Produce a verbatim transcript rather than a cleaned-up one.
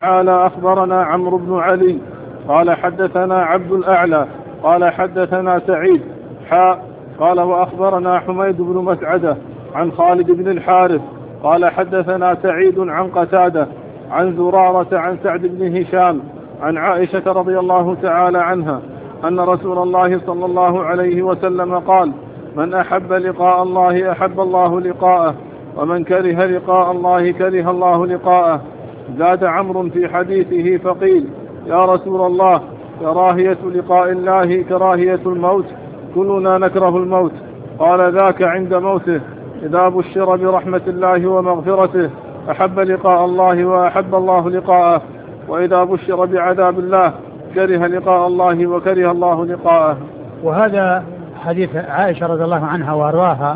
قال أخبرنا عمرو بن علي قال حدثنا عبد الأعلى قال حدثنا سعيد حاء قال وأخبرنا حميد بن مسعدة عن خالد بن الحارث قال حدثنا سعيد عن قتادة عن زرارة عن سعد بن هشام عن عائشة رضي الله تعالى عنها أن رسول الله صلى الله عليه وسلم قال: من أحب لقاء الله أحب الله لقاءه، ومن كره لقاء الله كره الله لقاءه. زاد عمرو في حديثه فقيل: يا رسول الله، كراهية لقاء الله كراهية الموت، كلنا نكره الموت. قال: ذاك عند موته، إذا بشر برحمة الله ومغفرته أحب لقاء الله وأحب الله لقاءه، وإذا بشر بعذاب الله كره لقاء الله وكره الله لقاءه. وهذا حديث عائشة رضي الله عنها وارضاها